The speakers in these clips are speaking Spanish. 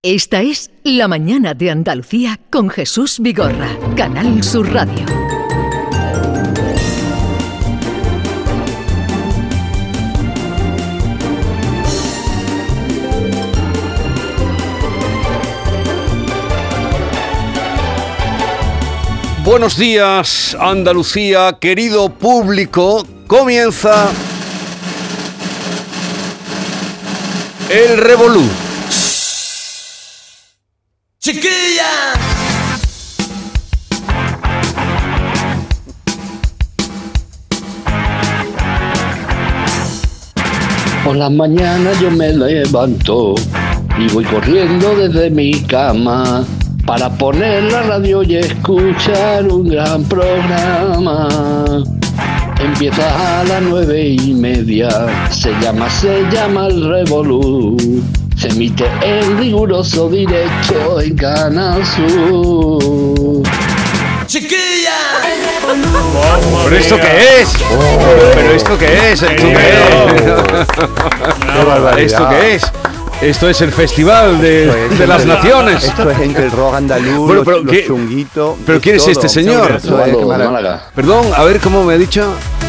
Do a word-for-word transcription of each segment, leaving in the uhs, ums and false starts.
Esta es La Mañana de Andalucía con Jesús Vigorra, Canal Sur Radio. Buenos días, Andalucía, querido público. Comienza el Revolú. ¡Chiquilla! Por las mañanas yo me levanto y voy corriendo desde mi cama para poner la radio y escuchar un gran programa. Empieza a las nueve y media, se llama, se llama el Revolú. Se emite en riguroso directo en Canal Sur. ¡Chiquilla! ¿Pero esto qué es? ¿Pero esto qué es? ¿Esto qué es? ¿Esto qué es? Esto es el Festival de, de las Naciones. Esto es entre el rock andaluz, bueno, pero los, ¿qué, los chunguitos. ¿Pero quién es este señor? Eduardo de Málaga. Perdón, a ver cómo me ha dicho.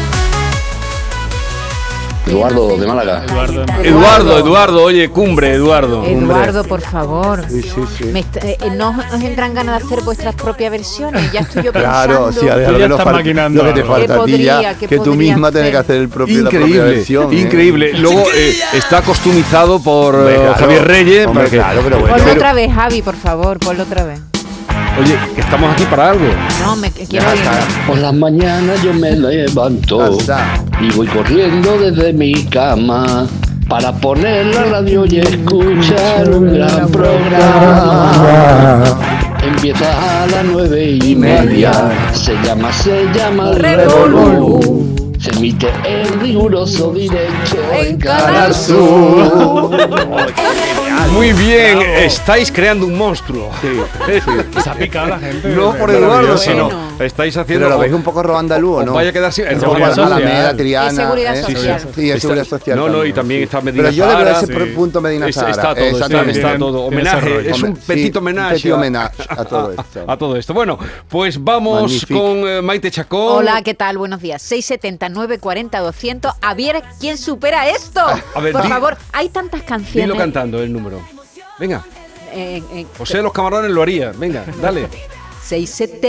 Eduardo de Málaga. Eduardo. Eduardo, Eduardo, oye, cumbre, Eduardo. Eduardo, por favor. Sí, sí, sí. Me est- eh, ¿No os entran ganas de hacer vuestras propias versiones? Ya estoy yo pensando. Claro, sí, a ver, ¿Qué lo, que nos estás falta, maquinando lo que te algo. falta a ti ya, podría, qué que tú podría misma hacer? tienes que hacer el propio, la propia Increíble, versión. ¿eh? increíble. Luego eh, está costumizado por Hombre, eh, claro, Javier Reyes. hombre, para que- claro, pero bueno. Ponlo pero- otra vez, Javi, por favor, ponlo otra vez. Oye, que estamos aquí para algo. No, me quiero Ya oír. está. Por las mañanas yo me levanto Ya está. y voy corriendo desde mi cama para poner la radio y escuchar un gran programa. Empieza a las nueve y media, se llama, se llama el Revolú. Se emite en riguroso directo en Canal Sur. Muy bien, estáis creando un monstruo. Se ha picado la gente. No por Es Eduardo, maravilloso. sino Bueno. estáis haciendo. Pero lo veis un poco rock andaluz, ¿o no? Vaya a quedar sin. Es Un poco seguridad Alameda, social. Triana. Es seguridad ¿eh? social. Sí, es seguridad social. No, no, y también, también sí. está Medina Pero yo le veo Zahara, ese sí. punto Medina Está, Zahara. está todo, está, Exactamente. está Tiene- todo. tiene ese Homenaje, rollo. es un Hombre, petit sí, homenaje. Un petit a- homenaje a todo esto. A todo esto. Bueno, pues vamos Magnifique. con eh, Maite Chacón. Hola, ¿qué tal? Buenos días. seis setenta, nueve cuarenta, doscientos. A ver, ¿quién supera esto? a ver, por di- favor, hay tantas canciones. Dilo cantando el número. Venga, Eh, eh, José de los Camarones lo haría. Venga, dale. seis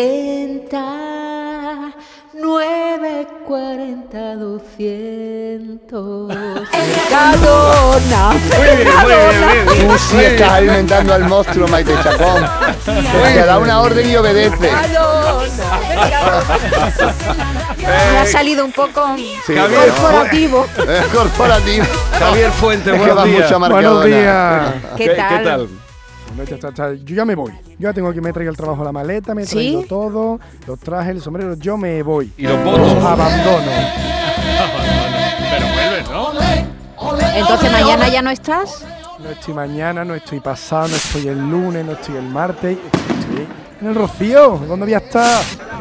setenta, nueve cuarenta, doscientos. Mercadona, Muy bien, muy bien, muy bien. Tú sí estás alimentando al monstruo, Maite Chacón. Te da una orden y obedece. Mercadona, Mercadona. Me ha salido un poco Sí, Javier, corporativo. Es corporativo. Javier Fuentes, Es que buenos va días. mucho a Buenos Mercadona. días. ¿Qué tal? ¿Qué tal? Bueno, ya está, está. Yo ya me voy. Yo ya tengo que me traigo el trabajo a la maleta, me he ¿Sí? traído todo, los trajes, el sombrero, yo me voy. Y los Los votos. abandono. Pero vuelves, ¿no? Entonces, ¿mañana ya no estás? No estoy mañana, no estoy pasado, no estoy el lunes, no estoy el martes. Estoy en el Rocío. ¿Dónde voy a estar?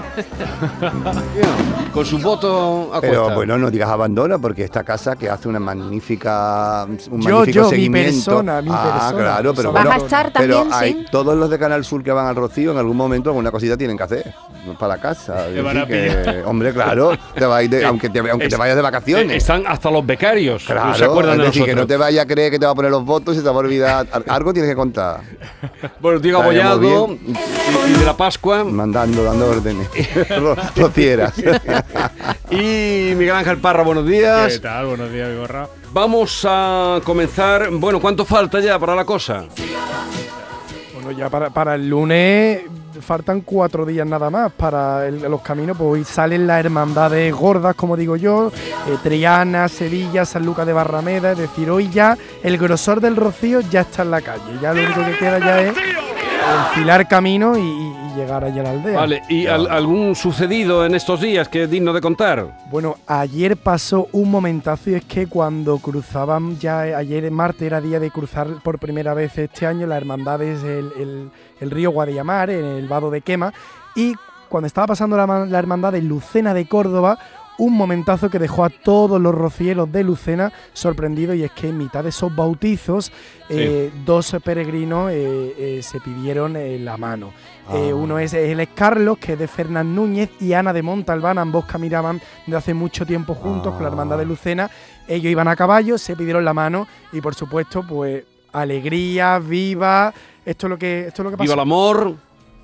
Con su voto a Pero cuesta. bueno, no digas abandono, porque esta casa que hace una magnífica, un Yo, magnífico yo, mi seguimiento. persona, mi ah, persona. claro, pero ¿Vas bueno, a estar pero también, hay sí? todos los de Canal Sur que van al Rocío en algún momento alguna cosita tienen que hacer para la casa. Te Es van a decir que, hombre, claro, te vas a ir de- aunque te aunque te Es- vayas de Eh, vacaciones. Están hasta los becarios. Claro, ¿Se acuerdan es de decir, nosotros? que no te vaya a creer que te va a poner los votos y te va a olvidar. Al- Algo tienes que contar. Bueno, Diego Estaríamos Abollado bien. y, y de la Pascua Mandando, dando órdenes. Ro- Rocieras. y Miguel Ángel Parra, buenos días. ¿Qué tal? Buenos días, Vigorra. Vamos a comenzar. Bueno, ¿cuánto falta ya para la cosa? Bueno, ya para, para el lunes faltan cuatro días nada más para el- los caminos, pues hoy salen las hermandades gordas, como digo yo, eh, Triana, Sevilla, San Lucas de Barrameda, es decir, hoy ya el grosor del Rocío ya está en la calle, ya lo único que queda ya es enfilar camino y, y llegar allá a la aldea. Vale, ¿y al- algún sucedido en estos días que es digno de contar? Bueno, ayer pasó un momentazo y es que cuando cruzaban ya, ayer martes era día de cruzar por primera vez este año las hermandades el, el, el río Guadiamar, en el vado de Quema, y cuando estaba pasando la, la hermandad de Lucena de Córdoba, un momentazo que dejó a todos los rocieros de Lucena sorprendidos, y es que en mitad de esos bautizos eh, sí. dos peregrinos eh, eh, se pidieron eh, la mano. Ah. Eh, uno es, él es Carlos, que es de Fernán Núñez, y Ana de Montalbán. Ambos caminaban de hace mucho tiempo juntos ah. con la hermandad de Lucena. Ellos iban a caballo, se pidieron la mano y por supuesto pues alegría, viva, esto es lo que, esto es lo que pasó. Viva el amor.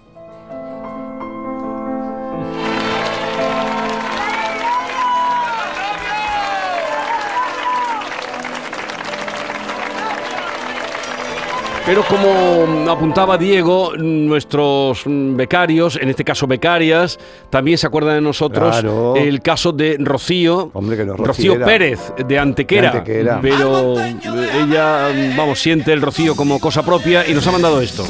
Pero como apuntaba Diego, nuestros becarios, en este caso becarias, también se acuerdan de nosotros. Claro. El caso de Rocío, Hombre, que no Rocío Pérez, de Antequera, de Antequera. Pero ella, vamos, siente el Rocío como cosa propia y nos ha mandado esto.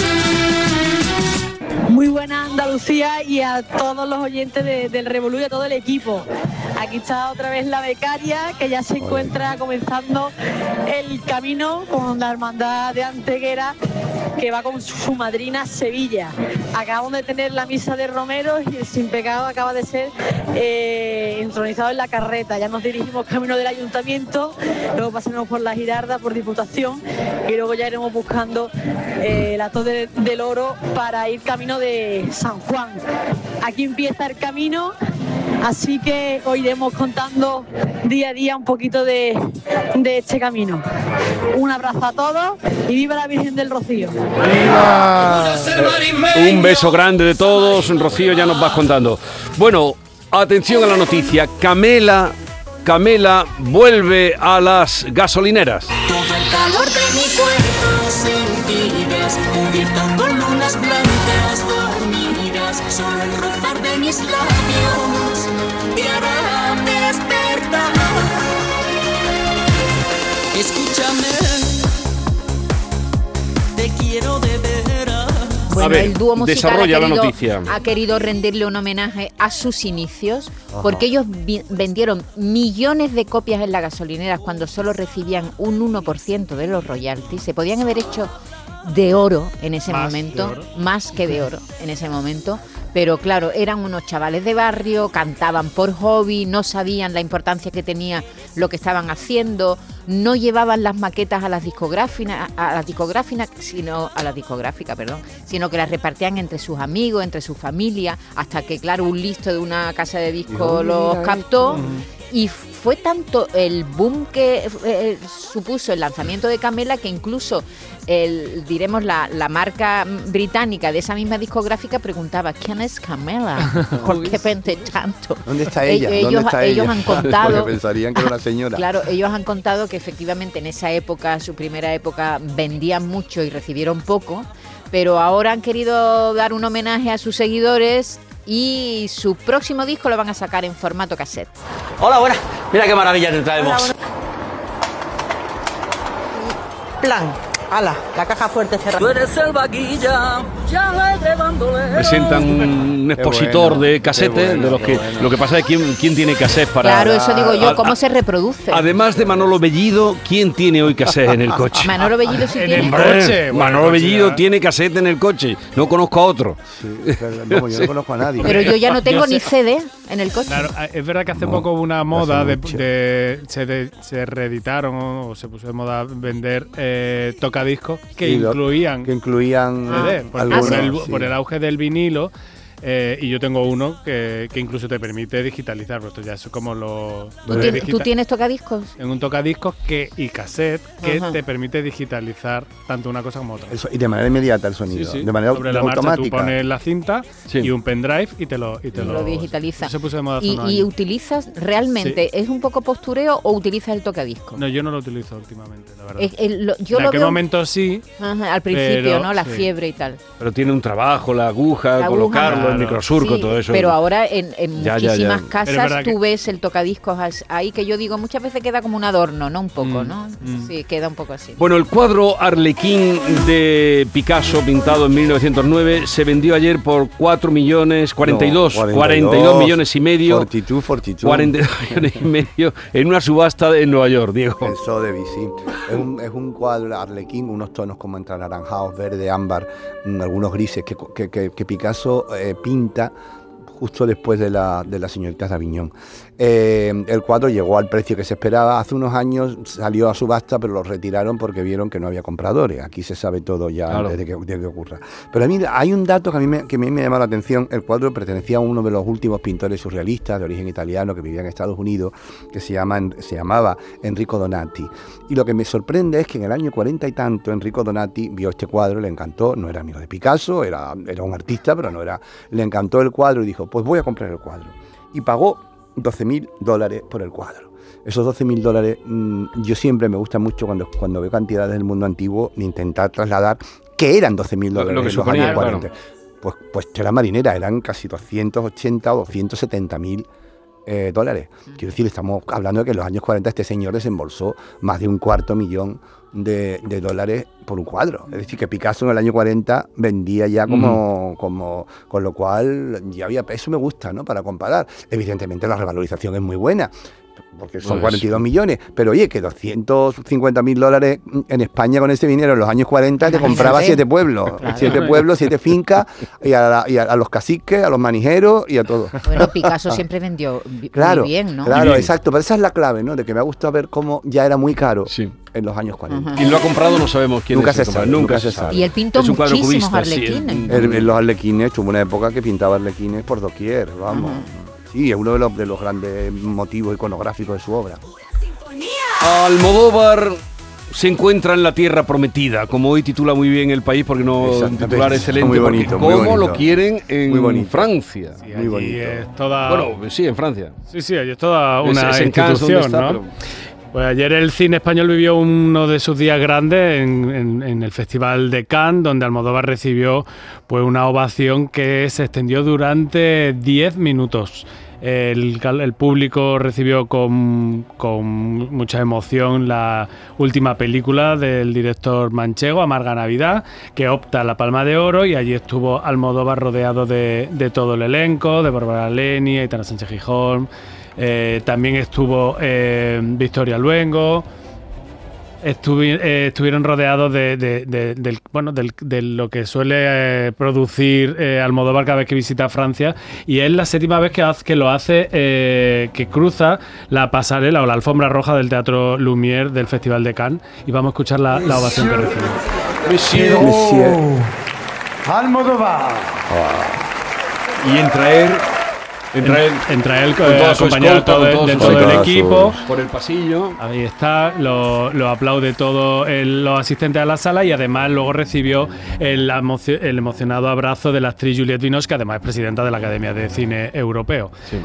Muy buena Andalucía y a todos los oyentes de, del Revolú y a todo el equipo. Aquí está otra vez la becaria, que ya se encuentra comenzando el camino con la hermandad de Antequera, que va con su madrina a Sevilla. Acabamos de tener la misa de Romero y el Sin Pecado acaba de ser eh, entronizado en la carreta. Ya nos dirigimos camino del ayuntamiento, luego pasaremos por la Girarda, por Diputación, y luego ya iremos buscando eh, el Hato de, del Oro para ir camino de San Juan. Aquí empieza el camino, así que hoy iremos contando día a día un poquito de, de este camino. Un abrazo a todos y viva la Virgen del Rocío. ¡Viva! Eh, un beso grande de todos. Rocío, ya nos vas contando. Bueno, atención a la noticia. Camela, Camela vuelve a las gasolineras. Todo el calor de mi cuerpo sentirás, cubierto con lunas blancas dormirás, solo el rozar de mis labios te hará despertar. Escúchame, te quiero de veras. Bueno, a ver, el dúo musical desarrolla ha querido, la noticia. ha querido rendirle un homenaje a sus inicios. Ajá. Porque ellos vi- vendieron millones de copias en las gasolineras cuando solo recibían un uno por ciento de los royalties. Se podían haber hecho de oro en ese más momento, más que de oro en ese momento. Pero claro, eran unos chavales de barrio, cantaban por hobby, no sabían la importancia que tenía lo que estaban haciendo, no llevaban las maquetas a las discográficas, a las discográficas, sino a las discográficas, perdón, sino que las repartían entre sus amigos, entre su familia, hasta que claro, un listo de una casa de discos los captó. Y fue tanto el boom que eh, supuso el lanzamiento de Camela que incluso el, diremos la, la marca británica de esa misma discográfica preguntaba ¿quién es Camela? ¿Por qué vende tanto? ¿Dónde está ella? Ellos, ¿Dónde está ellos ella? han contado. Porque pensarían que era una señora. Claro, ellos han contado que efectivamente en esa época, su primera época, vendían mucho y recibieron poco, pero ahora han querido dar un homenaje a sus seguidores. Y su próximo disco lo van a sacar en formato cassette. Hola, buenas. Mira qué maravilla te traemos. Hola, plan. Ala, la caja fuerte cerrada. Tú eres el vaquilla, ya de bandolero. Presentan un expositor bueno, de casete, bueno, de los que bueno. Lo que pasa es quién, quién tiene cassette para. Claro, eso digo yo, ¿cómo a, se reproduce? Además de Manolo Bellido, ¿quién tiene hoy cassette en el coche? Manolo Bellido sí en tiene. El coche, bueno, Manolo Bellido ya. Tiene cassette en el coche. No conozco a otro. Sí, pero, no, yo no conozco a nadie. Pero yo ya no tengo ni C D en el coche. Claro, es verdad que hace no, poco hubo una moda de, de, se, de se reeditaron o, o se puso de moda vender eh, tocadiscos que sí, incluían que incluían C D, por, algunos, por, el, sí. por el auge del vinilo. Eh, y yo tengo uno que, que incluso te permite digitalizar, esto ya es como lo... ¿Tú, lo tienes, ¿Tú tienes tocadiscos? En un tocadiscos que, y cassette que Ajá. te permite digitalizar tanto una cosa como otra. Eso, y de manera inmediata el sonido, sí, sí. de manera Sobre la automática. Marcha, tú pones la cinta sí. y un pendrive y te lo, y te y lo, lo digitaliza. Se puso de moda hace ¿Y, unos y años. utilizas realmente, sí. es un poco postureo o utilizas el tocadiscos? No, yo no lo utilizo últimamente, la verdad. Es, el, lo, yo en lo aquel veo, momento sí. Ajá, al principio, pero, ¿no? La sí. fiebre y tal. Pero tiene un trabajo, la aguja, la colocarlo, aguja, el microsurco, sí, todo eso. Pero ahora en, en ya, muchísimas ya, ya. casas tú que... ves el tocadiscos ahí, que yo digo, muchas veces queda como un adorno, ¿no? Un poco, mm, ¿no? Mm. Sí, queda un poco así. Bueno, el cuadro Arlequín de Picasso, pintado en mil novecientos nueve, se vendió ayer por cuatro millones, cuarenta y dos, no, cuarenta y dos millones y medio. cuarenta y dos, cuarenta y dos. cuarenta y dos millones y medio en una subasta en Nueva York, Diego. El Sotheby's, sí. Es un, es un cuadro Arlequín, unos tonos como entre anaranjados, verde, ámbar, algunos grises que, que, que, que Picasso eh, pinta justo después de la de las señoritas de Aviñón. Eh, el cuadro llegó al precio que se esperaba. Hace unos años salió a subasta, pero lo retiraron porque vieron que no había compradores. Aquí se sabe todo ya claro. antes de que, de que ocurra. Pero a mí hay un dato que a mí me, que a mí me llama la atención. El cuadro pertenecía a uno de los últimos pintores surrealistas de origen italiano que vivía en Estados Unidos, que se, llama, se llamaba Enrico Donati. Y lo que me sorprende es que en el año cuarenta y tanto Enrico Donati vio este cuadro, le encantó, no era amigo de Picasso, era, era un artista, pero no era, le encantó el cuadro y dijo, pues voy a comprar el cuadro. Y pagó doce mil dólares por el cuadro. Esos doce mil dólares, mmm, yo siempre me gusta mucho cuando, cuando veo cantidades del mundo antiguo, de intentar trasladar que eran doce mil dólares en los años cuarenta. Claro. Pues, pues tela marinera, eran casi doscientos ochenta o doscientos setenta mil eh, dólares. Quiero decir, estamos hablando de que en los años cuarenta este señor desembolsó más de un cuarto millón de, de dólares por un cuadro. Es decir, que Picasso en el año cuarenta vendía ya como, mm. como con lo cual ya había, eso me gusta, ¿no? Para comparar. Evidentemente la revalorización es muy buena, porque son pues, cuarenta y dos millones, pero oye, que doscientos cincuenta mil dólares en España con ese dinero en los años cuarenta te compraba siete pueblos, claro. siete pueblos, siete fincas, y, a, la, y a, a los caciques, a los manijeros y a todo. Bueno, Picasso siempre vendió vi- claro, muy bien, ¿no? Claro, bien. exacto, pero esa es la clave, ¿no? De que me ha gustado ver cómo ya era muy caro sí. en los años cuarenta. Uh-huh. Quien lo ha comprado no sabemos quién nunca es. Se sabe, nunca, nunca se se sabe. Y él pintó muchísimos cubista, arlequines. Sí, el, el, los arlequines, tuvo una época que pintaba arlequines por doquier, vamos. Uh-huh. Sí, es uno de los, de los grandes motivos iconográficos de su obra. Almodóvar se encuentra en la tierra prometida, como hoy titula muy bien El País, porque no un titular excelente, muy bonito, porque cómo lo quieren en Francia. Sí, muy bonito. Es toda... Bueno, sí, en Francia. Sí, sí, es toda una es, es institución, está, ¿no? Pero... Pues ayer el cine español vivió uno de sus días grandes en, en, en el Festival de Cannes, donde Almodóvar recibió pues una ovación que se extendió durante diez minutos. El, el público recibió con, con mucha emoción la última película del director manchego, Amarga Navidad, que opta a la Palma de Oro, y allí estuvo Almodóvar rodeado de, de todo el elenco, de Bárbara Leni, Aitana Sánchez Gijón, eh, también estuvo eh, Victoria Luengo. Estuvi, eh, estuvieron rodeados de, de, de, de, bueno, de, de lo que suele eh, producir eh, Almodóvar cada vez que visita Francia, y es la séptima vez que, hace, que lo hace, eh, que cruza la pasarela o la alfombra roja del Teatro Lumière del Festival de Cannes, y vamos a escuchar la, la ovación que recibió. Monsieur, Monsieur Almodóvar. Y entra él... Entra él, entra él con, con acompañado escolta, todo, con de todo el equipo por el pasillo. Ahí está, lo, lo aplaude todo el, los asistentes a la sala, y además luego recibió el, emocio, el emocionado abrazo de la actriz Juliette Binoche, que además es presidenta de la Academia de Cine Europeo. Sí.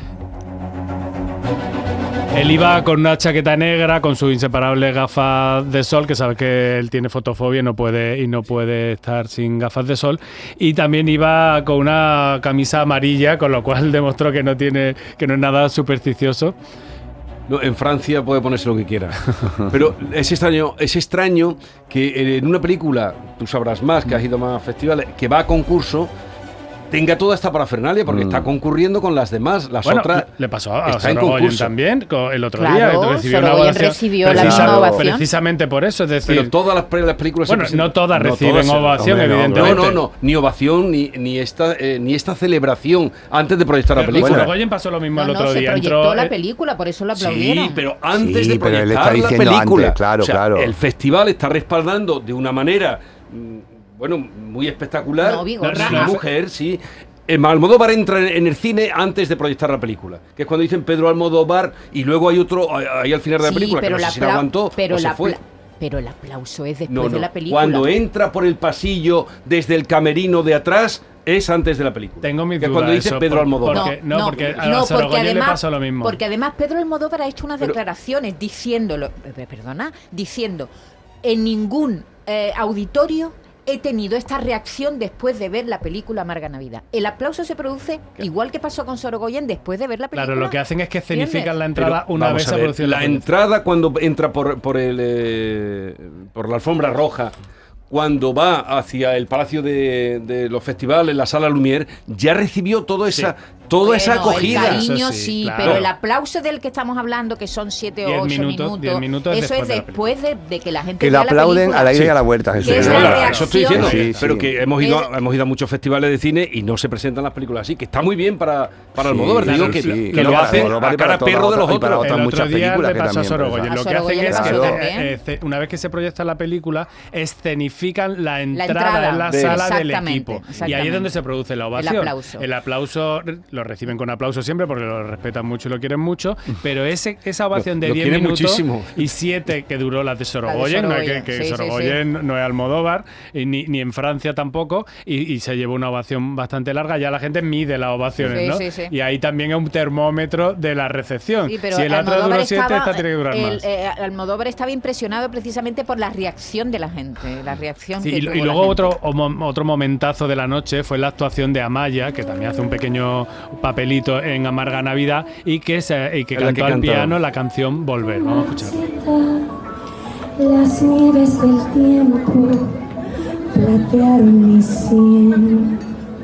Él iba con una chaqueta negra, con sus inseparables gafas de sol, que sabe que él tiene fotofobia y no puede, y no puede estar sin gafas de sol. Y también iba con una camisa amarilla, con lo cual demostró que no tiene, que no es nada supersticioso. No, en Francia puede ponerse lo que quiera. Pero es extraño, es extraño que en una película, tú sabrás más, que has ido a más festivales, que va a concurso, tenga toda esta parafernalia, porque mm. está concurriendo con las demás. Las bueno, otras. Le pasó a Sorogoyen también el otro claro, día. Que recibió una ovación, recibió precisa, la misma ovación. Precisamente por eso, es decir. Pero todas las, las películas. Bueno, no todas no reciben todas, ovación, no, evidentemente. No, no, no. Ni ovación, ni, ni, esta, eh, ni esta celebración antes de proyectar pero la película. Sorogoyen pasó lo mismo no, el otro no, día. Se proyectó Entró, la película, por eso la aplaudieron. Sí, pero antes sí, de proyectar la película. Antes, claro, o sea, claro. El festival está respaldando de una manera, bueno, muy espectacular. No, Vigorra. Una mujer, sí. Almodóvar entra en el cine antes de proyectar la película, que es cuando dicen Pedro Almodóvar, y luego hay otro ahí al final de la sí, película que no sé si la aguantó pero o la se fue. Pero el aplauso es después no, no. de la película. Cuando entra por el pasillo desde el camerino de atrás es antes de la película. Tengo mis que dudas. cuando dice eso, Pedro por, Almodóvar. Porque, no, no, porque a no, porque además, le pasa lo mismo. Porque además Pedro Almodóvar ha hecho unas pero, declaraciones diciéndolo, perdona, diciendo en ningún eh, auditorio he tenido esta reacción después de ver la película Amarga Navidad. El aplauso se produce ¿Qué? igual que pasó con Sorogoyen después de ver la película. Claro, lo que hacen es que escenifican la entrada Pero, una vez a a ver, la, la entrada cuando entra por por el eh, por la alfombra roja, cuando va hacia el Palacio de, de los Festivales, la Sala Lumière, ya recibió toda esa, sí. toda bueno, esa acogida. El cariño Eso sí, sí, claro. pero el aplauso del que estamos hablando, que son siete o Diez ocho minutos, minutos, diez minutos eso después es de la después de, de que la gente Que lo vea la aplauden película. a la ida y Sí. a la vuelta, Jesús. Que es la Bueno, reacción. eso estoy diciendo, Sí, pero sí. que hemos ido, Es- hemos ido a muchos festivales de cine y no se presentan las películas así, que está muy bien para, para Sí, Almodóvar. Te claro, digo que, sí. que lo Para hacen Almodóvar a y para cara todas perro de los otras- y para otros. otras El muchas otro día películas le que pasó a también, Sorogoyen. pues, Lo A que hacen Sorogoyen es le que pasó eh, también. eh, ce- una vez que se proyecta la película, escenifican la entrada, entrada. en la De- sala del Exactamente, equipo. Y ahí exactamente. es donde se produce la ovación. El aplauso. El aplauso lo reciben con aplauso siempre porque lo respetan mucho y lo quieren mucho, pero ese, esa ovación Lo- de lo diez quieren minutos muchísimo. y siete que duró la de Sorogoyen, no es que, Sorogoyen, que sí, sí, Sorogoyen no es Almodóvar, y ni, ni en Francia tampoco, y, y se llevó una ovación bastante larga. Ya la gente mide las ovaciones, Sí, ¿no? sí, sí. Y ahí también es un termómetro de la recepción. Sí, pero si el otro Almodóvar duró siete, estaba- esta tiene que durar el- más. eh, Almodóvar estaba impresionado precisamente por la reacción de la gente, la reacción Sí, que y, tuvo y la luego gente. otro, o mo- otro momentazo de la noche fue la actuación de Amaya, que también hace un pequeño papelito en Amarga Navidad y que, se, y que Es la cantó que al cantaba. piano la canción Volver. Vamos a escucharla. Las nieves del tiempo platearon mi sien.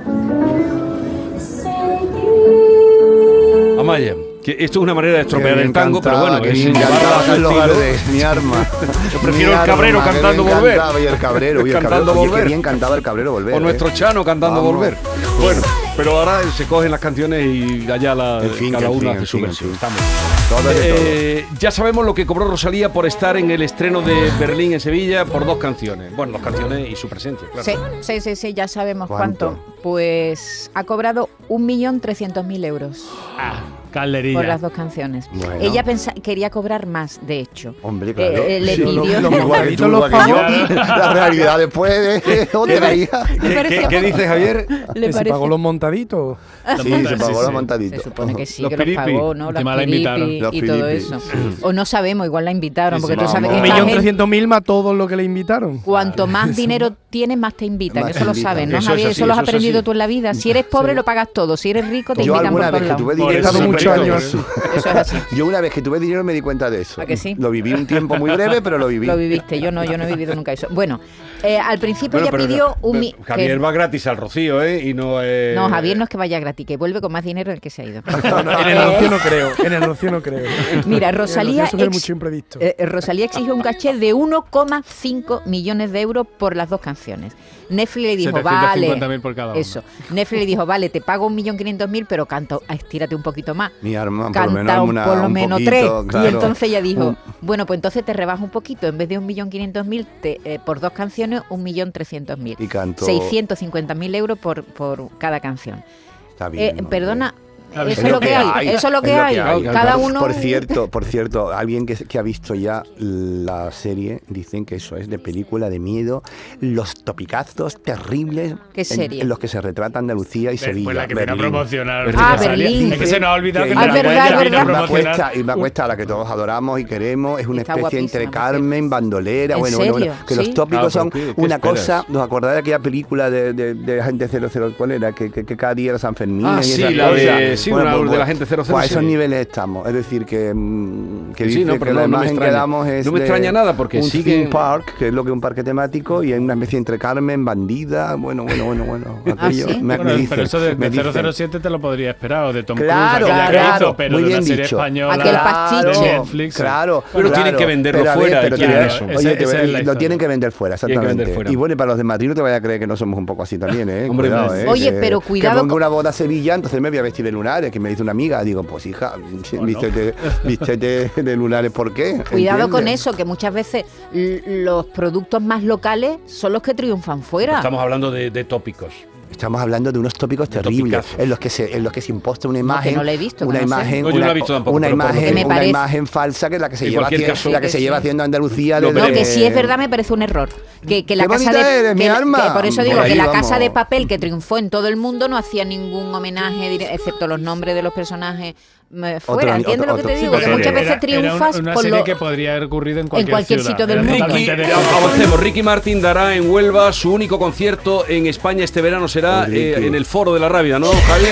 Amaya, que esto es una manera de estropear Que me el tango, pero encantaba, bueno, que es me llevarla encantaba a su Carlos estilo. Gardés, mi arma. Yo prefiero Mi el Cabrero arma, que cantando me Volver. encantaba, y el Cabrero, y el Cantando Cabrero. Oye, Volver. qué bien cantaba el Cabrero Volver. O ¿eh? nuestro Chano cantando Vamos. Volver. Bueno, pero ahora se cogen las canciones y allá la, En fin, cada en una fin, hace en su fin, en versión. fin. Estamos. Todo de todo. Eh, ya sabemos lo que cobró Rosalía por estar en el estreno de Berlín en Sevilla por dos canciones. Bueno, dos canciones y su presencia, claro. Sí, sí, sí, sí, ya sabemos ¿Cuánto? cuánto. Pues ha cobrado un millón trescientos mil euros Ah, calderilla. por las dos canciones. Bueno. Ella pensa, quería cobrar más, de hecho. Hombre, claro. Eh, eh, le Sí, pidió- lo- lo- igual que tú, Los igual que yo. pagos. La realidad después de otra hija. Le ¿Qué, pareció- qué dice Javier? le Que se parece- pagó los montaditos. Sí, monta- se pagó sí, los sí. montaditos. Se supone que sí, Los que los piripi. pagó, ¿no? Los Encima la piripi invitaron. Los y todo piripi. eso. O no sabemos, igual la invitaron, Sí, porque sí, tú sabes vamos. que Un esta millón gente, trescientos mil más todo lo que le invitaron. cuanto más dinero tienes, más te invitan. Más Eso te lo invitan. sabes, ¿no, Eso es Javier? así, Eso lo has eso es aprendido así. tú en la vida. Si eres pobre, lo pagas todo. Si eres rico, te Yo invitan alguna por vez todos que tuve lados. Por dinero... eso He estado siempre muchos digo años eso. así. Eso es así. Yo una vez que tuve dinero me di cuenta de eso. ¿A que sí? Lo viví un tiempo muy breve, pero lo viví. Lo viviste, yo no, yo no he vivido nunca eso. Bueno, eh, al principio Bueno, ella pero pidió no, un... mi- Javier que- va gratis al Rocío, ¿eh? Y no eh, No, Javier no es que vaya gratis, que vuelve con más dinero del que se ha ido. En el Rocío no creo. En el Rocío no creo. Mira, En el Rosalía, Rocío suele ex- mucho imprevisto. eh, Rosalía exigió un caché de uno coma cinco millones de euros por las dos canciones. Netflix le dijo, setecientos cincuenta vale, mil por cada una. eso. Netflix le dijo, vale, te pago un millón quinientos mil, pero canta, estírate un poquito más. Mi arma, por lo Canta menos, un- una, por lo un menos poquito, tres. claro. Y entonces ella dijo, Un- bueno, pues entonces te rebajo un poquito. En vez de un millón quinientos mil, te, eh, por dos canciones, un millón trescientos mil. Y cantó... seiscientos cincuenta mil euros por, por cada canción. Está bien, Eh, hombre. perdona, Está bien. eso es lo que hay, eso es lo que hay. Cada uno... Por cierto, por cierto, alguien que, que ha visto ya la serie dicen que eso es de película de miedo, los topicazos terribles ¿Qué en- serie? En, los que se retrata Andalucía y Sevilla. Pues la que viene a Berlín. promocionar. Ah, Rosalía. Berlín. Es que se nos ha olvidado que, Que Ah, me la verdad, cuenta, viene a verdad. Irma promocionar. Cuesta, Irma Cuesta, a la que todos adoramos y queremos, es una Está especie guapísima, entre por cierto. Carmen, bandolera, ¿En bueno, bueno, bueno, serio? que ¿Sí? los tópicos Ah, son ¿por qué? ¿Qué una esperas? cosa, ¿nos acordáis de aquella película de, de, de Agente cero cero, cuál era? Que, que, que cada día era San Fermín Ah, y sí, esas la de- cosas. sí, una de la Agente cero cero, Pues a esos sí. niveles estamos, es decir, que, mm, que Sí, dice no, que pero la no, no me imagen que extraña. damos es No me de extraña nada, porque un sigue- theme park, que es lo que es un parque temático, y hay una especie entre Carmen, bandida, bueno, bueno, bueno, bueno, ¿Ah, aquello, sí? me, Bueno, me pero dicen, eso de, me de dicen. cero cero siete te lo podría esperar, o de Tom Claro, Cruise, aquella que claro, hizo, pero muy de bien una serie dicho. española Aquel pastiche. de Netflix. Claro, Pero claro. tienen que venderlo Pero a ver, fuera, pero y tienen- quieren eso. Oye, Ese- te- esa es la lo historia. tienen que vender fuera, Tienen que exactamente. vender fuera. Y bueno, y para los de Madrid no te vayas a creer que no somos un poco así también, ¿eh? Hombre, Cuidado, pues- ¿eh? Oye, Que- pero cuidado Que pongo con- una boda a Sevilla, entonces me voy a vestir de lunares, que me dice una amiga. Digo, pues hija, vístete, vístete de lunares, ¿por qué? Cuidado con ¿Entiendes? eso, que muchas veces l- los productos más locales son los que triunfan fuera. Estamos hablando de, de tópicos. Estamos hablando de unos tópicos De terribles, topicazos. en los que se, en los que se imposta una No, imagen, que no la he visto, que una no sé. imagen, No, yo no una, la he visto tampoco, una pero por lo imagen, que me una parece. imagen falsa que es la que se En lleva cualquier haciendo, caso- la que Sí, se que lleva sí. haciendo Andalucía. Lo desde- No, que sí es verdad, me parece un error. Que, que la Qué casa bonita de, eres, mi que- arma. que por eso Por digo ahí que la vamos. Casa de Papel, que triunfó en todo el mundo, no hacía ningún homenaje, dire- excepto los nombres de los personajes eh, fuera. Otro- ¿Entiendes otro- lo que te otro- digo? sí, que pero muchas era- veces triunfas era una por serie lo... que podría haber ocurrido en cualquier, cualquier ciudad. sitio del Era mundo. totalmente Ricky, de- avancemos. Ricky Martin dará en Huelva su único concierto en España este verano. Será Ricky. eh, en el Foro de la Rábida, ¿no, Javier?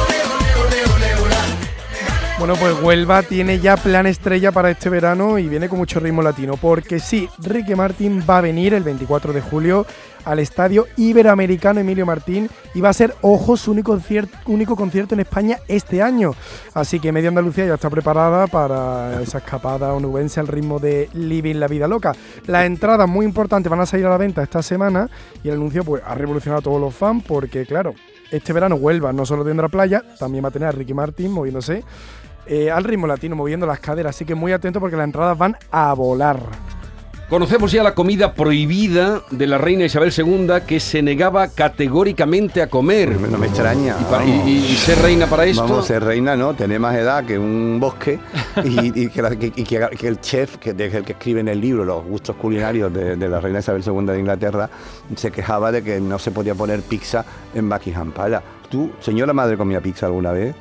Bueno, pues Huelva tiene ya plan estrella para este verano y viene con mucho ritmo latino, porque sí, Ricky Martin va a venir el veinticuatro de julio al Estadio Iberoamericano Emilio Martín y va a ser, ojo, su único concierto, único concierto en España este año. Así que Media Andalucía ya está preparada para esa escapada onubense al ritmo de Living la Vida Loca. Las entradas, muy importantes, van a salir a la venta esta semana y el anuncio pues ha revolucionado a todos los fans porque, claro, este verano Huelva no solo tendrá playa, también va a tener a Ricky Martin moviéndose eh, al ritmo latino, moviendo las caderas. Así que muy atento porque las entradas van a volar. Conocemos ya la comida prohibida de la reina Isabel segunda, que se negaba categóricamente a comer. No me extraña. ¿Y, para, y, y, y ser reina para esto? Vamos, ser reina no, tener más edad que un bosque y, y, que, la, que, y que, que el chef, que es el que escribe en el libro los gustos culinarios de, de la reina Isabel segunda de Inglaterra, se quejaba de que no se podía poner pizza en Buckingham Palace. ¿Tú, señora madre, comía pizza alguna vez?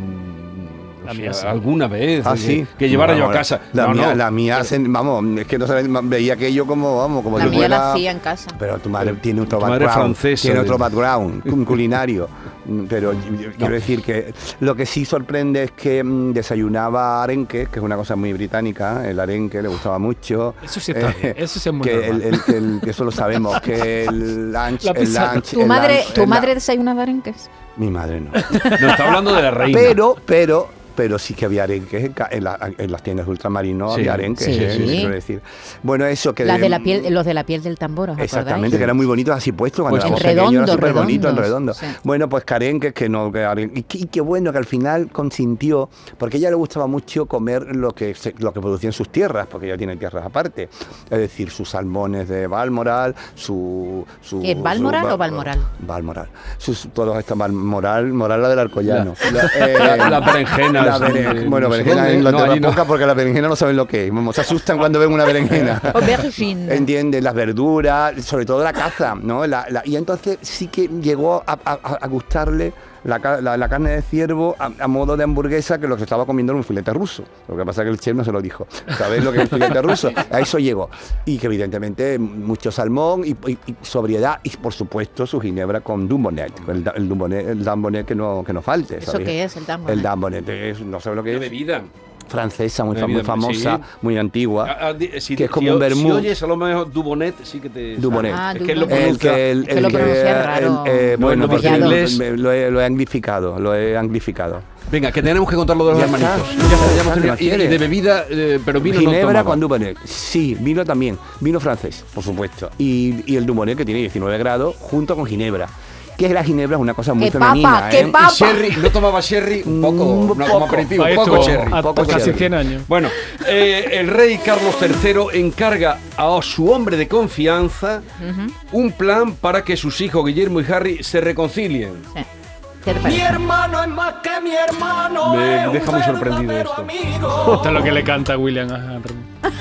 La mía, sí. Alguna vez, ¿Ah, que, sí? que llevara no, yo a casa. La no, mía, no. la mía se, vamos, es que no sabes, veía aquello como, vamos, como la si mía fuera... la hacía en casa. Pero tu madre tiene otro tu madre background, francesa, tiene de... otro background, un culinario. Pero yo, yo no. quiero decir que lo que sí sorprende es que mmm, desayunaba arenque, que es una cosa muy británica, el arenque le gustaba mucho. Eso sí está bien, eso sí es muy que normal. el, el, que, el, que eso lo sabemos, que el lunch, el lunch, ¿Tu el madre, lunch, ¿tu el madre desayunaba arenques? Mi madre no. No, está hablando de la reina. Pero, pero... pero sí que había arenques en, en, la, en las tiendas de ultramarinos, sí, había arenques, sí. Sí, quiero decir. Bueno, eso que... Las de la piel, los de la piel del tambor, ¿os exactamente, acordáis? que eran muy bonitos así puestos cuando pues éramos redondo, pequeños, era súper redondos, bonito, en redondo. Sí. Bueno, pues que arenques, que no... Que aren... y, y qué bueno que al final consintió, porque a ella le gustaba mucho comer lo que, se, lo que producía en sus tierras, porque ella tiene tierras aparte. Es decir, sus salmones de Balmoral, su... su ¿Es Balmoral su, o Balmoral? Balmoral. Sus, todos estos Balmoral, Moral la del Alcoyano. La, la, eh, la, las berenjenas. La beren... Bueno, berenjena en la tierra poca porque la berenjena no saben lo que es. Vamos, se asustan cuando ven una berenjena. ¿Entiendes? Las verduras, sobre todo la caza, ¿no? La, la, y entonces sí que llegó a, a, a gustarle la, la, la carne de ciervo a, a modo de hamburguesa, que lo que estaba comiendo era un filete ruso. Lo que pasa es que el chef no se lo dijo. ¿Sabéis lo que es el filete ruso? A eso llegó. Y que evidentemente mucho salmón y, y, y sobriedad y por supuesto su ginebra con Dumbonet. El, el Dumbonet, el Dumbonet que no, que no falte. ¿Eso ¿sabéis? qué es el Dumbonet? El Dumbonet es, no sé lo que es. Una bebida. Francesa, muy, bebida, muy famosa, sí. Muy antigua, a, a, si, que es como si, un vermú. Si oyes a lo mejor Dubonet, sí que te... Dubonet. Ah, es que lo el que, el, que lo pronuncia raro. El, eh, no, bueno, porque en inglés lo he, lo he anglificado, lo he anglificado. Venga, que tenemos que contar lo de los ya hermanitos. Está, ya está, ya hemos terminado. Y, y de bebida, eh, pero vino Ginebra no con Dubonet. Sí, vino también. Vino francés, por supuesto. Y, y el Dubonet, que tiene diecinueve grados, junto con Ginebra. Que es la ginebra, es una cosa muy ¡Qué femenina. papa, ¿eh? qué papa! Y sherry, ¿no tomaba sherry? Un poco, Un no, poco. como aperitivo, Ahí poco estuvo, sherry. a- Poco casi sherry. cien años. Bueno, eh, el rey Carlos tercero encarga a su hombre de confianza uh-huh. un plan para que sus hijos Guillermo y Harry se reconcilien. Sí. ¿Qué te parece? Mi hermano es más que mi hermano. Me es deja un muy sorprendido verdadero esto. amigo. Esto es lo que le canta William a Henry.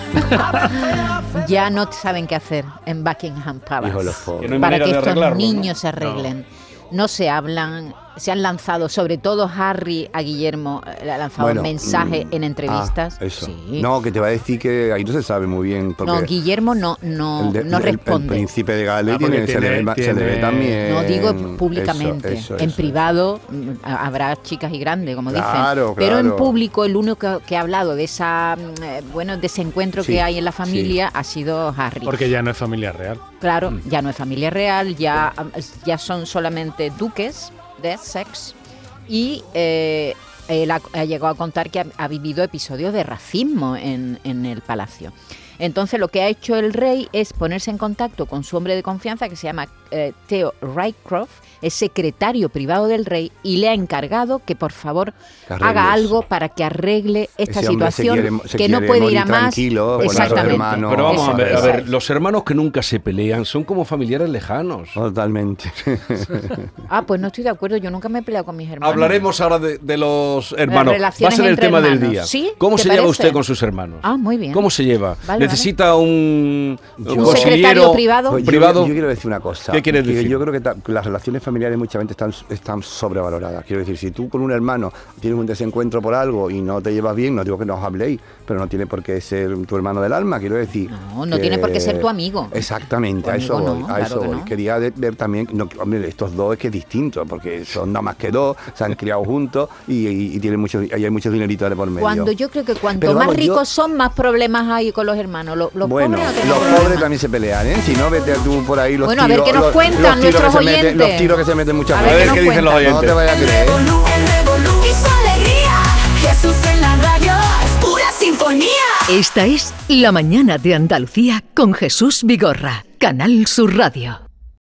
Ya no saben qué hacer en Buckingham Palace Hijo de los pobres. Que no hay para manera que de estos arreglarlo, niños ¿no? se arreglen. No. no se hablan, se han lanzado, sobre todo Harry a Guillermo, le ha lanzado Bueno, mensajes mm, en entrevistas. Ah, eso. Sí. No, que te va a decir que ahí no se sabe muy bien. Porque No, Guillermo no, no, el, de- no el- responde. El príncipe de Gales Ah, porque tiene, se, le tiene- ve, se le ve tiene- también. No digo públicamente, Eso, eso, en eso. privado mm, habrá chicas y grandes, como Claro, dicen, pero en claro. público el único que, que ha hablado de esa mm, eh, bueno de ese encuentro Sí, que hay en la sí. familia ha sido Harry. Porque ya no es familia real. Claro, Mm. ya no es familia real, ya, ya son solamente duques de Essex y eh, él ha, ha llegado a contar que ha, ha vivido episodios de racismo en, en el palacio. Entonces lo que ha hecho el rey es ponerse en contacto con su hombre de confianza que se llama eh, Theo Rycroft, es secretario privado del rey y le ha encargado que por favor Que arregle haga eso. algo para que arregle esta Ese hombre se situación quiere- se que no quiere puede ir a morir más. tranquilo con sus Exactamente. hermanos. Pero vamos Eso, a ver, a eso ver, es. los hermanos que nunca se pelean son como familiares lejanos. Totalmente. Ah, pues no estoy de acuerdo, yo nunca me he peleado con mis hermanos. Hablaremos ahora de, de los hermanos. Va a relaciones ser el entre tema del hermanos. día. ¿Sí? ¿Cómo ¿Te se lleva parece? usted con sus hermanos? Ah, muy bien. ¿Cómo se lleva? Vale, ¿Necesita un, un ¿Un secretario privado? Pues yo- privado? Yo, quiero decir una cosa. ¿Qué ¿Qué quieres decir? Yo creo que ta- las relaciones familiares muchas veces están, están sobrevaloradas. Quiero decir, si tú con un hermano tienes un desencuentro por algo y no te llevas bien, no digo que no os habléis, pero no tiene por qué ser tu hermano del alma, quiero decir. No, no que- tiene por qué ser tu amigo. Exactamente, Tu a eso amigo voy. no, a claro eso que voy. no. Quería de- ver también, no, hombre, estos dos es que es distinto, porque son nada más que dos, se han criado juntos y, y, y tienen muchos, y hay muchos dineritos de por medio. Cuando yo creo que cuanto Pero más vamos, yo- ricos son, más problemas hay con los hermanos. Los, los Bueno, pobres no tienen los problemas. pobres también se pelean, ¿eh? Si no, vete tú por ahí los Bueno, a ver tiros. qué nos los- cuentan los tiros que nuestros se meten- oyentes. Los tiros que se meten muchas A veces. ver qué nos dicen los cuentan. No te vayas a creer. Revolú, el revolú y su alegría. Jesús en la radio es pura sinfonía. Esta es La Mañana de Andalucía con Jesús Vigorra, Canal Sur Radio.